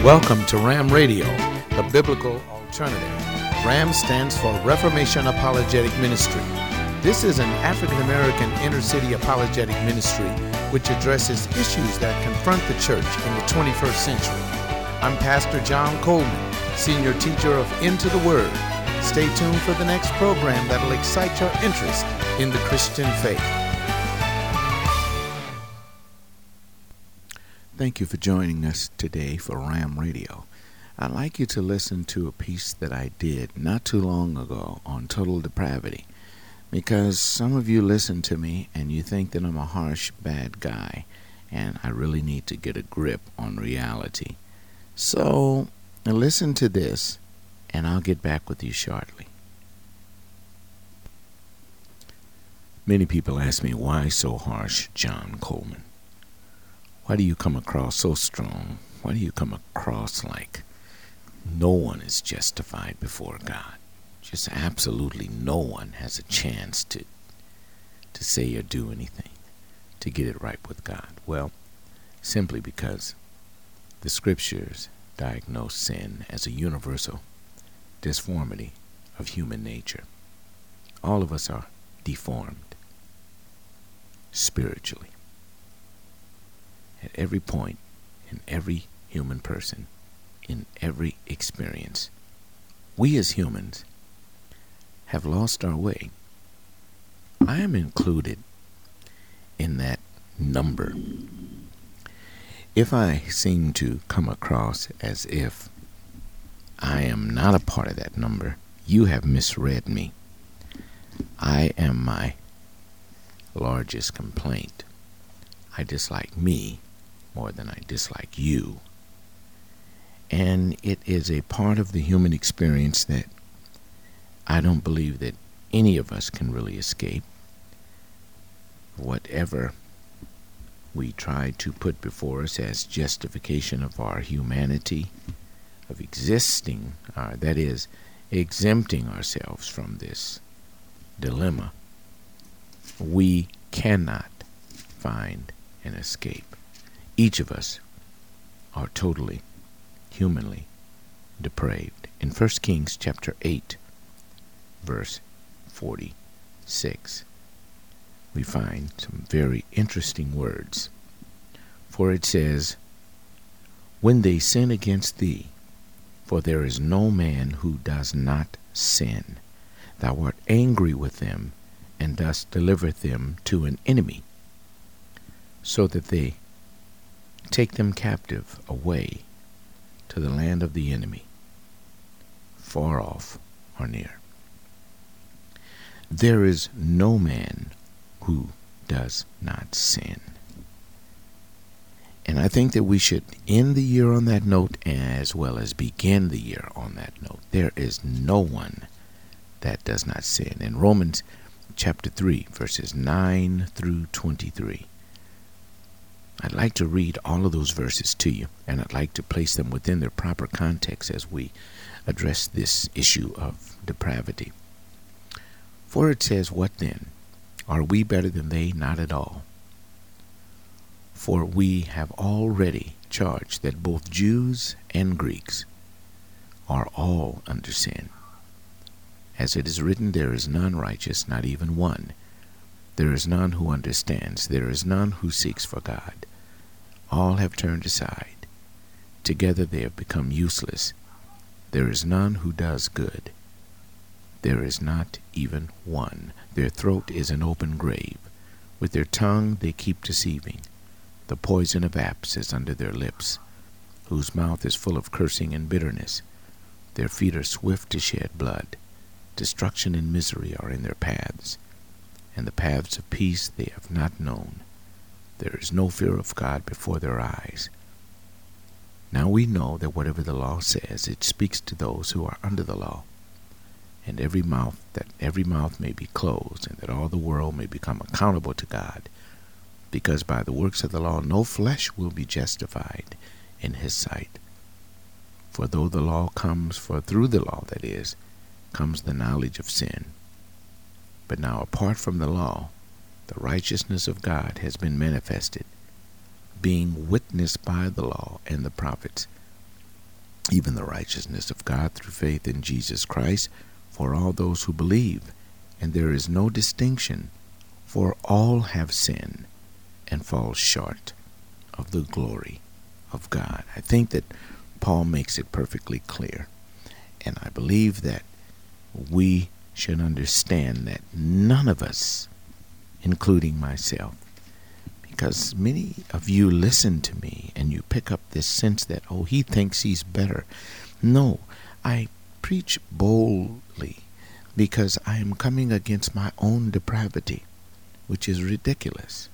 Welcome to RAM Radio, the biblical alternative. RAM stands for Reformation Apologetic Ministry. This is an African-American inner-city apologetic ministry which addresses issues that confront the church in the 21st century. I'm Pastor John Coleman, senior teacher of Into the Word. Stay tuned for the next program that will excite your interest in the Christian faith. Thank you for joining us today for RAM Radio. I'd like you to listen to a piece that I did not too long ago on total depravity, because some of you listen to me and you think that I'm a harsh, bad guy, and I really need to get a grip on reality. So, listen to this, and I'll get back with you shortly. Many people ask me, why so harsh, John Coleman? Why do you come across so strong? Why do you come across like no one is justified before God? Just absolutely no one has a chance to say or do anything to get it right with God. Well, simply because the scriptures diagnose sin as a universal disformity of human nature. All of us are deformed spiritually. At every point, in every human person, in every experience, we as humans have lost our way. I am included in that number. If I seem to come across as if I am not a part of that number, you have misread me. I am my largest complaint. I dislike me more than I dislike you. And it is a part of the human experience that I don't believe that any of us can really escape. Whatever we try to put before us as justification of our humanity, of existing, that is, exempting ourselves from this dilemma, we cannot find an escape. Each of us are totally, humanly depraved. In 1 Kings chapter 8, verse 46, we find some very interesting words. For it says, "When they sin against thee, for there is no man who does not sin, thou art angry with them, and dost deliver them to an enemy, so that they take them captive away to the land of the enemy, far off or near." There is no man who does not sin. And I think that we should end the year on that note as well as begin the year on that note. There is no one that does not sin. In Romans chapter 3, verses 9 through 23, I'd like to read all of those verses to you, and I'd like to place them within their proper context as we address this issue of depravity. For it says, "What then? Are we better than they? Not at all. For we have already charged that both Jews and Greeks are all under sin. As it is written, there is none righteous, not even one. There is none who understands. There is none who seeks for God. All have turned aside. Together they have become useless. There is none who does good. There is not even one. Their throat is an open grave. With their tongue they keep deceiving. The poison of apes is under their lips, whose mouth is full of cursing and bitterness. Their feet are swift to shed blood. Destruction and misery are in their paths, and the paths of peace they have not known. There is no fear of God before their eyes." Now we know that whatever the law says, it speaks to those who are under the law, and every mouth may be closed, and that all the world may become accountable to God, because by the works of the law no flesh will be justified in his sight. For though the law comes, for through the law, that is, comes the knowledge of sin. But now apart from the law, the righteousness of God has been manifested, being witnessed by the law and the prophets, even the righteousness of God through faith in Jesus Christ for all those who believe. And there is no distinction, for all have sinned and fall short of the glory of God. I think that Paul makes it perfectly clear. And I believe that we should understand that none of us, including myself, because many of you listen to me and you pick up this sense that, oh, he thinks he's better. No, I preach boldly because I am coming against my own depravity, which is ridiculous.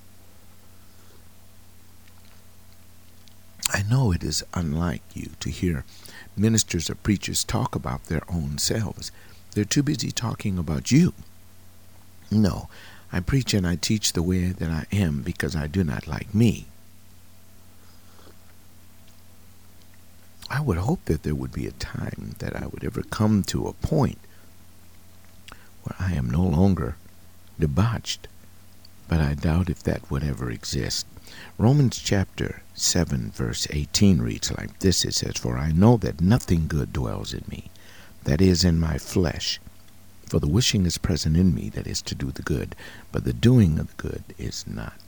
I know it is unlike you to hear ministers or preachers talk about their own selves. They're too busy talking about you. No, I preach and I teach the way that I am because I do not like me. I would hope that there would be a time that I would ever come to a point where I am no longer debauched, but I doubt if that would ever exist. Romans chapter 7 verse 18 reads like this. It says, "For I know that nothing good dwells in me, that is, in my flesh. For the wishing is present in me, that is, to do the good, but the doing of the good is not."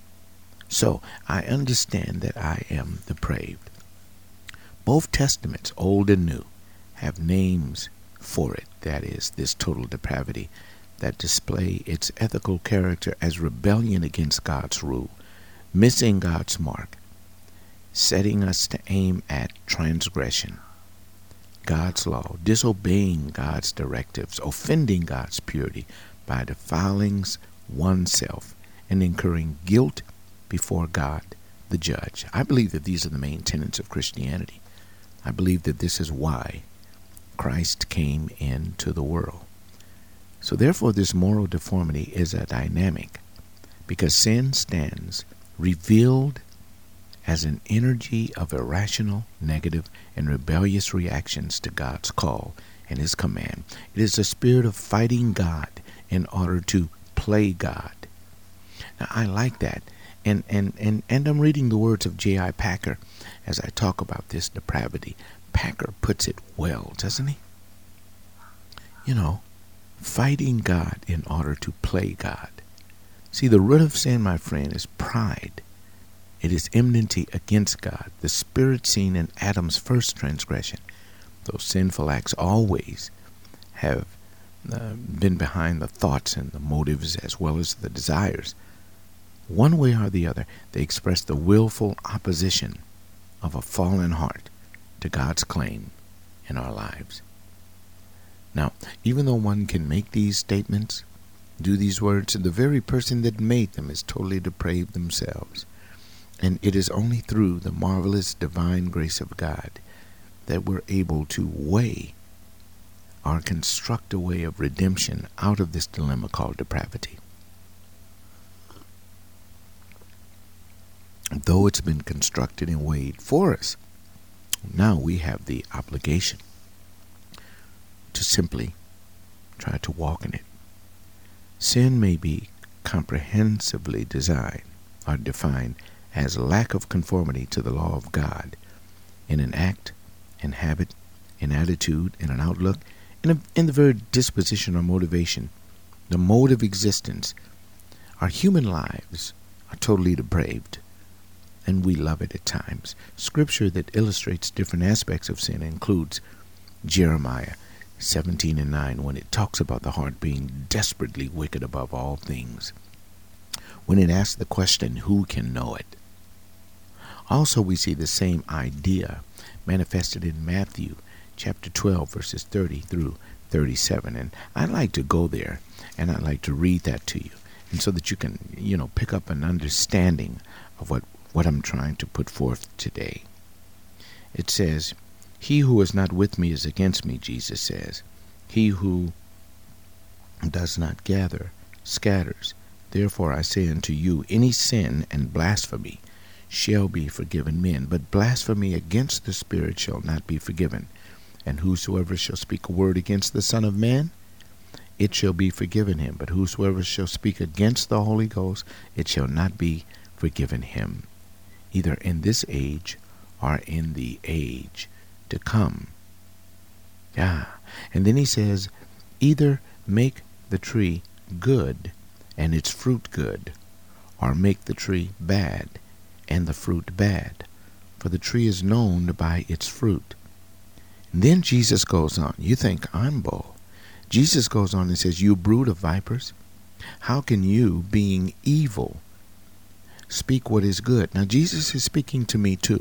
So I understand that I am depraved. Both testaments, Old and New, have names for it, that is, this total depravity, that display its ethical character as rebellion against God's rule, missing God's mark, setting us to aim at transgression, God's law, disobeying God's directives, offending God's purity by defiling oneself, and incurring guilt before God, the judge. I believe that these are the main tenets of Christianity. I believe that this is why Christ came into the world. So therefore, this moral deformity is a dynamic, because sin stands revealed as an energy of irrational, negative, and rebellious reactions to God's call and his command. It is a spirit of fighting God in order to play God. Now, I like that. And I'm reading the words of J.I. Packer as I talk about this depravity. Packer puts it well, doesn't he? You know, fighting God in order to play God. See, the root of sin, my friend, is pride. It is enmity against God, the spirit seen in Adam's first transgression. Those sinful acts always have been behind the thoughts and the motives as well as the desires. One way or the other, they express the willful opposition of a fallen heart to God's claim in our lives. Now, even though one can make these statements, do these words, the very person that made them is totally depraved themselves. And it is only through the marvelous divine grace of God that we're able to weigh or construct a way of redemption out of this dilemma called depravity. Though it's been constructed and weighed for us, now we have the obligation to simply try to walk in it. Sin may be comprehensively designed or defined as lack of conformity to the law of God in an act, in habit, in attitude, in an outlook, in the very disposition or motivation, the mode of existence. Our human lives are totally depraved, and we love it at times. Scripture that illustrates different aspects of sin includes Jeremiah 17:9, when it talks about the heart being desperately wicked above all things. When it asks the question, who can know it? Also, we see the same idea manifested in Matthew chapter 12, verses 30 through 37. And I'd like to go there, and I'd like to read that to you, and so that you can, pick up an understanding of what I'm trying to put forth today. It says, "He who is not with me is against me," Jesus says. "He who does not gather scatters. Therefore I say unto you, any sin and blasphemy shall be forgiven men, but blasphemy against the Spirit shall not be forgiven. And whosoever shall speak a word against the Son of Man, it shall be forgiven him. But whosoever shall speak against the Holy Ghost, it shall not be forgiven him, either in this age or in the age to come. Yeah. And then he says, either make the tree good and its fruit good, or make the tree bad and the fruit bad. For the tree is known by its fruit. And then Jesus goes on. You think I'm bold. Jesus goes on and says, you brood of vipers, how can you, being evil, speak what is good? Now Jesus is speaking to me too.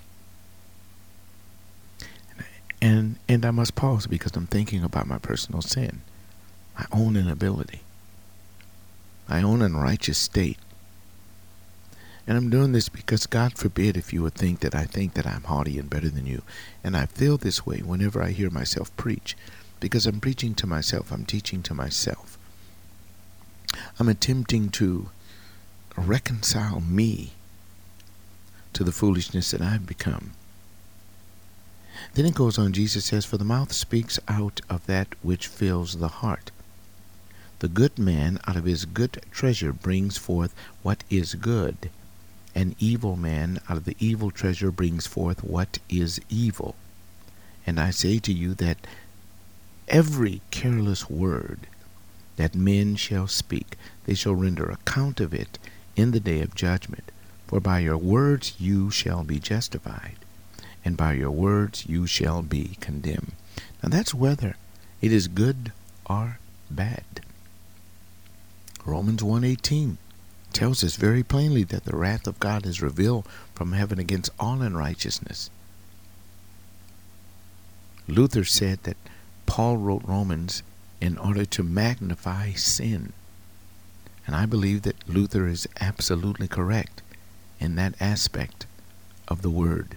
And I must pause because I'm thinking about my personal sin, my own inability, my own unrighteous state. And I'm doing this because God forbid if you would think that I think that I'm haughty and better than you. And I feel this way whenever I hear myself preach, because I'm preaching to myself. I'm teaching to myself. I'm attempting to reconcile me to the foolishness that I've become. Then it goes on, Jesus says, for the mouth speaks out of that which fills the heart. The good man out of his good treasure brings forth what is good. An evil man out of the evil treasure brings forth what is evil. And I say to you that every careless word that men shall speak, they shall render account of it in the day of judgment. For by your words you shall be justified, and by your words you shall be condemned. Now that's whether it is good or bad. Romans 1:18 tells us very plainly that the wrath of God is revealed from heaven against all unrighteousness. Luther said that Paul wrote Romans in order to magnify sin. And I believe that Luther is absolutely correct in that aspect of the word.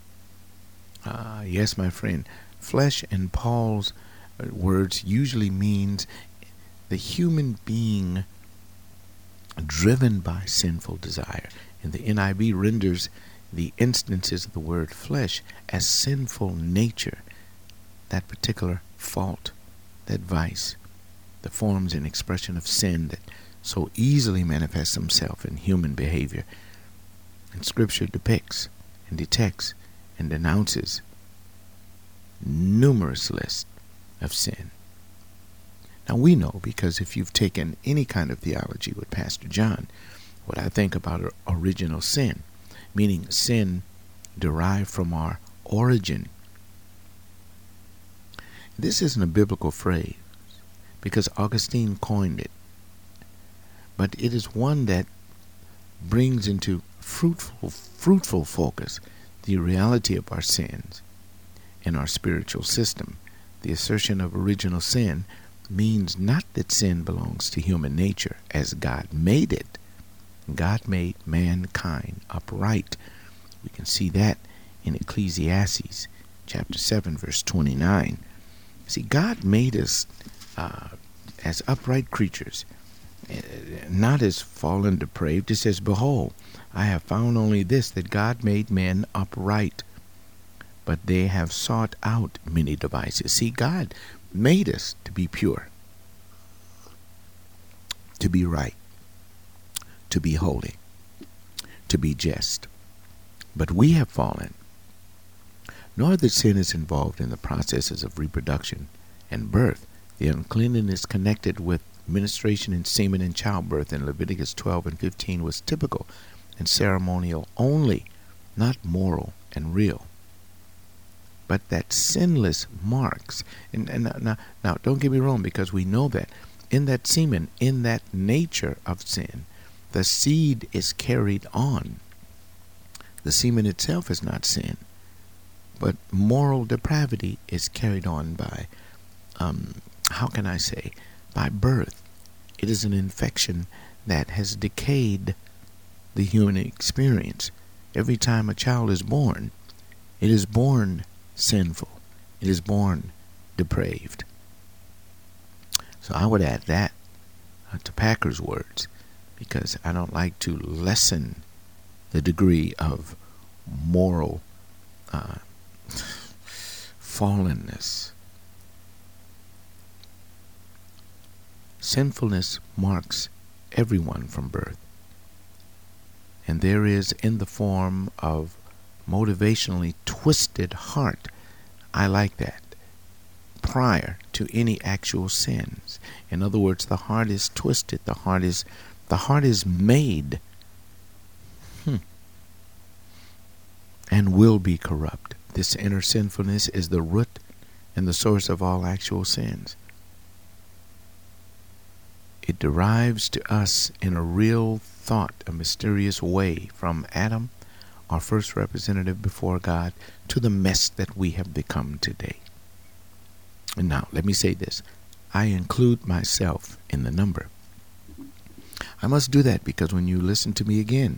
Yes, my friend, flesh in Paul's words usually means the human being driven by sinful desire. And the NIV renders the instances of the word flesh as sinful nature, that particular fault, that vice, the forms and expression of sin that so easily manifests himself in human behavior. And Scripture depicts and detects and denounces numerous lists of sin. Now we know, because if you've taken any kind of theology with Pastor John, what I think about original sin, meaning sin derived from our origin. This isn't a biblical phrase because Augustine coined it, but it is one that brings into fruitful focus the reality of our sins in our spiritual system. The assertion of original sin means not that sin belongs to human nature as God made it. God made mankind upright. We can see that in Ecclesiastes chapter 7 verse 29. See, God made us as upright creatures, not as fallen depraved. It says, behold, I have found only this, that God made men upright, but they have sought out many devices. See, God made us to be pure, to be right, to be holy, to be just. But we have fallen. Nor that sin is involved in the processes of reproduction and birth. The uncleanness connected with menstruation and semen and childbirth in Leviticus 12 and 15 was typical and ceremonial only, not moral and real. But that sinless marks, and now don't get me wrong, because we know that in that semen, in that nature of sin, the seed is carried on. The semen itself is not sin, but moral depravity is carried on by, by birth. It is an infection that has decayed the human experience. Every time a child is born, it is born sinful. It is born depraved. So I would add that to Packer's words, because I don't like to lessen the degree of moral fallenness. Sinfulness marks everyone from birth, and there is in the form of motivationally twisted heart I like that. Prior to any actual sins. In other words, the heart is twisted. The heart is made and will be corrupt. This inner sinfulness is the root and the source of all actual sins. It derives to us in a real thought, a mysterious way, from Adam, our first representative before God, to the mess that we have become today. And now, let me say this. I include myself in the number. I must do that because when you listen to me again,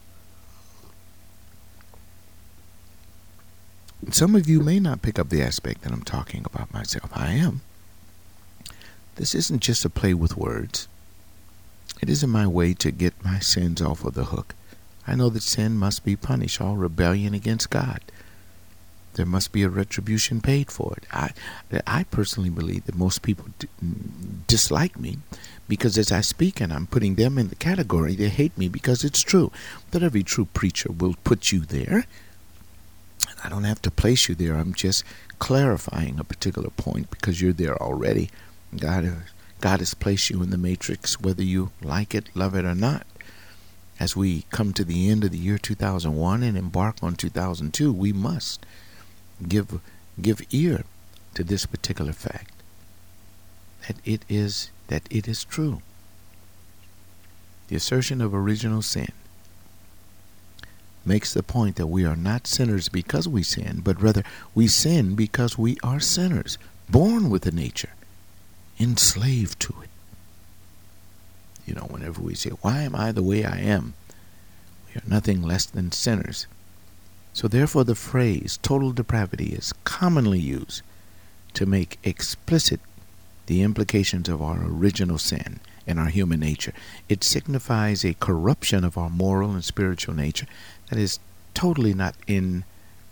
some of you may not pick up the aspect that I'm talking about myself. I am. This isn't just a play with words. It isn't my way to get my sins off of the hook. I know that sin must be punished, all rebellion against God. There must be a retribution paid for it. I personally believe that most people dislike me because as I speak and I'm putting them in the category, they hate me because it's true. But every true preacher will put you there. I don't have to place you there. I'm just clarifying a particular point because you're there already. God has placed you in the matrix, whether you like it, love it, or not. As we come to the end of the year 2001 and embark on 2002, we must give ear to this particular fact that it is true. The assertion of original sin makes the point that we are not sinners because we sin, but rather we sin because we are sinners, born with the nature, enslaved to it. You know, whenever we say, why am I the way I am? We are nothing less than sinners. So therefore the phrase total depravity is commonly used to make explicit the implications of our original sin and our human nature. It signifies a corruption of our moral and spiritual nature that is totally not in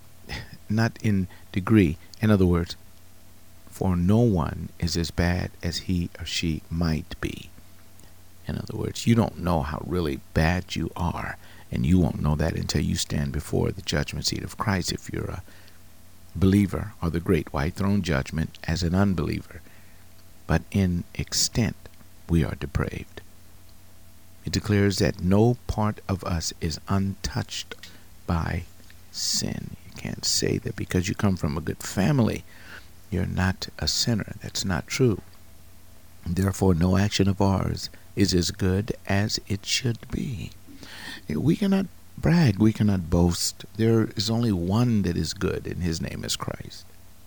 degree. In other words, for no one is as bad as he or she might be. In other words, you don't know how really bad you are, and you won't know that until you stand before the judgment seat of Christ if you're a believer, or the great white throne judgment as an unbeliever. But in extent, we are depraved. It declares that no part of us is untouched by sin. You can't say that because you come from a good family, you're not a sinner. That's not true. Therefore, no action of ours is as good as it should be. We cannot brag. We cannot boast. There is only one that is good, and his name is Christ.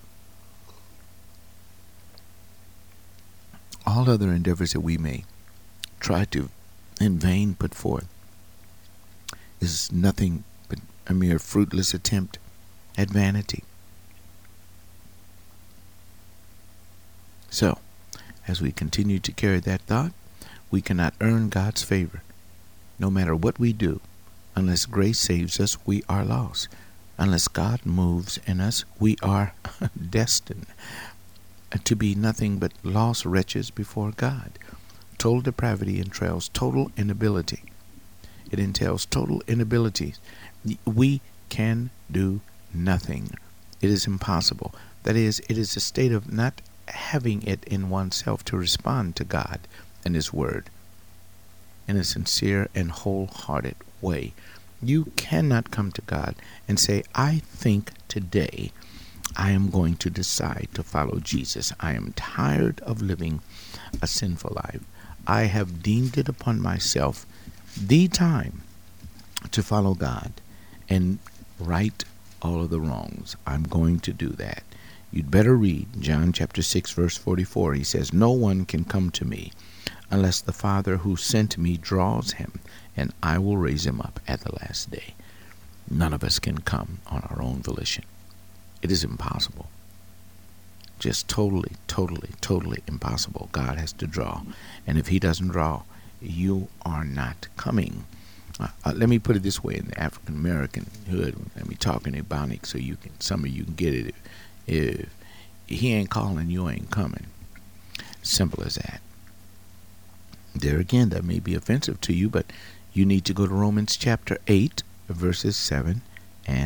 All other endeavors that we may try to in vain put forth is nothing but a mere fruitless attempt at vanity. So, as we continue to carry that thought, we cannot earn God's favor. No matter what we do, unless grace saves us, we are lost. Unless God moves in us, we are destined to be nothing but lost wretches before God. Total depravity entails total inability. It entails total inability. We can do nothing. It is impossible. That is, it is a state of not having it in oneself to respond to God and His Word in a sincere and wholehearted way. You cannot come to God and say, I think today I am going to decide to follow Jesus. I am tired of living a sinful life. I have deemed it upon myself the time to follow God and right all of the wrongs. I'm going to do that. You'd better read John chapter 6, verse 44. He says, no one can come to me unless the Father who sent me draws him, and I will raise him up at the last day. None of us can come on our own volition. It is impossible. Just totally impossible. God has to draw. And if He doesn't draw, you are not coming. Let me put it this way in the African American hood. Let me talk in Ebonic so some of you can get it. If He ain't calling, you ain't coming. Simple as that. There again, that may be offensive to you, but you need to go to Romans chapter 8, verses 7 and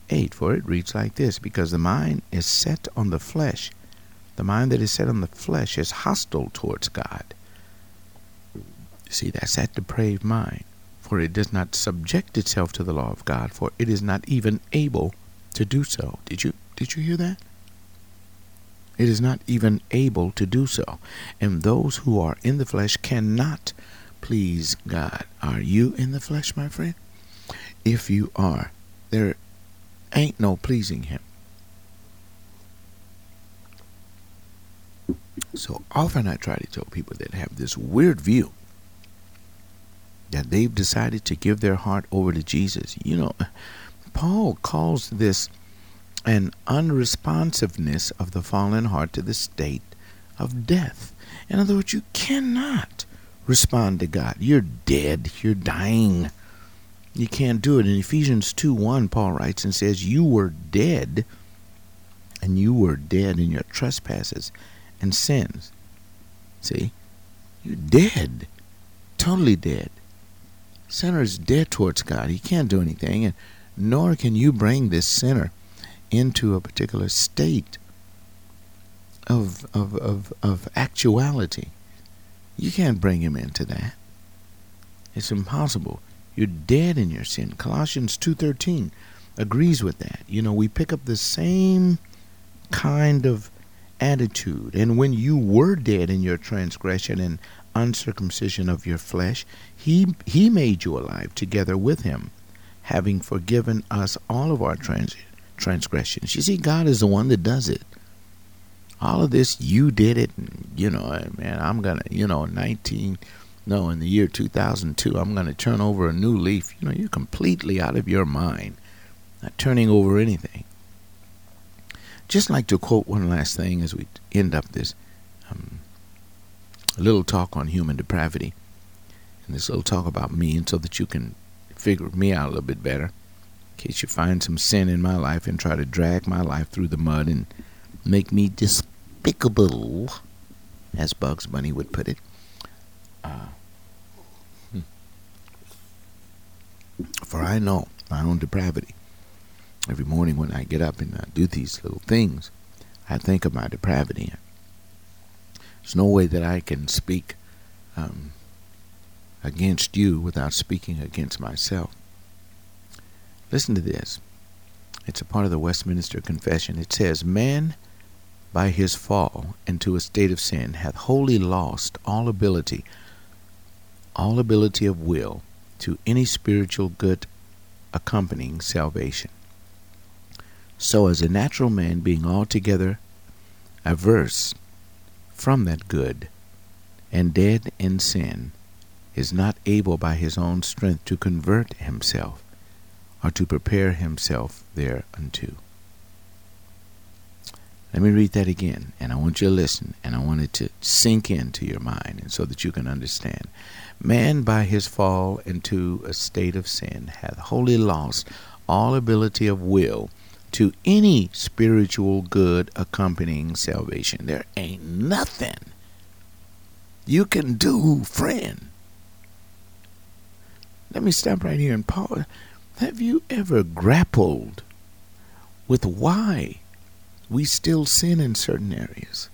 8, for it reads like this: because the mind is set on the flesh. The mind that is set on the flesh is hostile towards God. See, that's that depraved mind. For it does not subject itself to the law of God, for it is not even able to do so. Did you hear that? It is not even able to do so. And those who are in the flesh cannot please God. Are you in the flesh, my friend? If you are, there ain't no pleasing him. So often I try to tell people that have this weird view that they've decided to give their heart over to Jesus. Paul calls this an unresponsiveness of the fallen heart to the state of death. In other words, you cannot respond to God. You're dead. You're dying. You can't do it. In Ephesians 2:1, Paul writes and says, you were dead, and you were dead in your trespasses and sins. See? You're dead. Totally dead. Sinner is dead towards God. He can't do anything, and nor can you bring this sinner into a particular state of actuality. You can't bring him into that. It's impossible. You're dead in your sin. Colossians 2:13 agrees with that. We pick up the same kind of attitude. And when you were dead in your transgression and uncircumcision of your flesh, he made you alive together with him, having forgiven us all of our transgressions. You see, God is the one that does it. All of this, you did it, and, man, I'm going to, in the year 2002, I'm going to turn over a new leaf. You're completely out of your mind, not turning over anything. Just like to quote one last thing as we end up this little talk on human depravity, and this little talk about me, and so that you can figure me out a little bit better, in case you find some sin in my life and try to drag my life through the mud and make me despicable, as Bugs Bunny would put it. For I know my own depravity. Every morning when I get up and I do these little things, I think of my depravity. There's no way that I can speak against you without speaking against myself. Listen to this. It's a part of the Westminster Confession. It says, man by his fall into a state of sin hath wholly lost all ability of will to any spiritual good accompanying salvation. So as a natural man, being altogether averse from that good and dead in sin, is not able by his own strength to convert himself or to prepare himself thereunto. Let me read that again, and I want you to listen, and I want it to sink into your mind, and so that you can understand. Man by his fall into a state of sin hath wholly lost all ability of will to any spiritual good accompanying salvation. There ain't nothing you can do, friend. Let me stop right here and pause. Have you ever grappled with why we still sin in certain areas?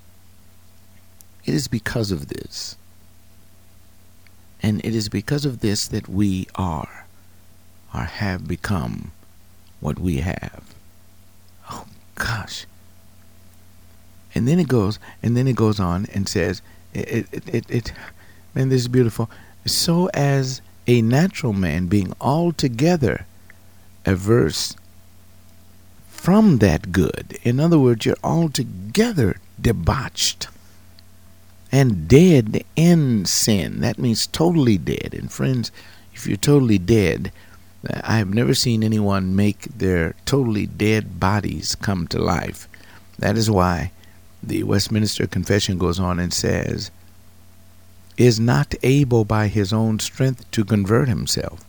It is because of this. And it is because of this that we are or have become what we have. Oh gosh. And then it goes on and says, man, this is beautiful. So as a natural man, being altogether averse from that good. In other words, you're altogether debauched and dead in sin. That means totally dead. And friends, if you're totally dead, I have never seen anyone make their totally dead bodies come to life. That is why the Westminster Confession goes on and says, is not able by his own strength to convert himself.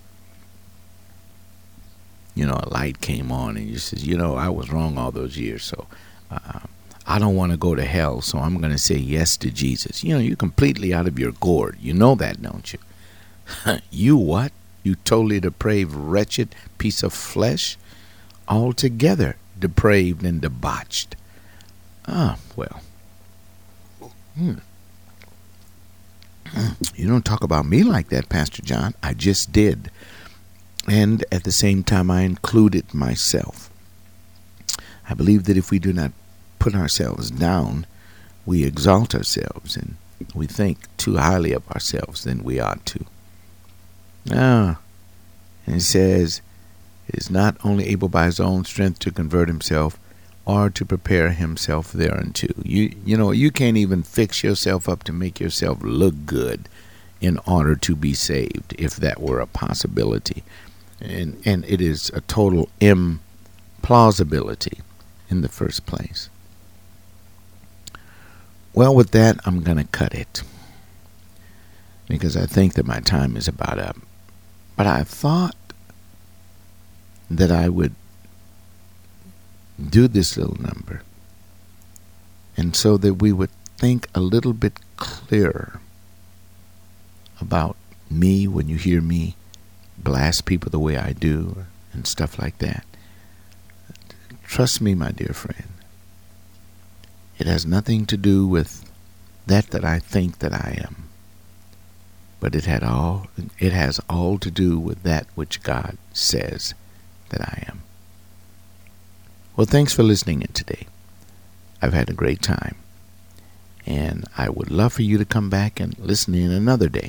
A light came on and you says, I was wrong all those years, so I don't want to go to hell, so I'm going to say yes to Jesus. You're completely out of your gourd. You know that, don't you? You what? You totally depraved, wretched piece of flesh? altogether depraved and debauched. Well, you don't talk about me like that, Pastor John. I just did. And at the same time, I included myself. I believe that if we do not put ourselves down, we exalt ourselves and we think too highly of ourselves than we ought to. And it says, is not only able by his own strength to convert himself or to prepare himself thereunto. You can't even fix yourself up to make yourself look good in order to be saved, if that were a possibility. And it is a total implausibility in the first place. Well, with that, I'm going to cut it, because I think that my time is about up. But I thought that I would do this little number, and so that we would think a little bit clearer about me when you hear me blast people the way I do and stuff like that. Trust me, my dear friend, it has nothing to do with that I think that I am, but it has all to do with that which God says that I am. Well, thanks for listening in today. I've had a great time, and I would love for you to come back and listen in another day.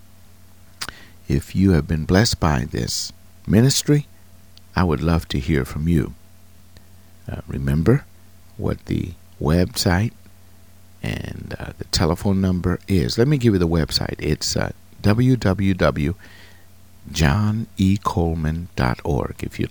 If you have been blessed by this ministry, I would love to hear from you. Remember what the website and the telephone number is. Let me give you the website. It's www.johnecoleman.org. If you'd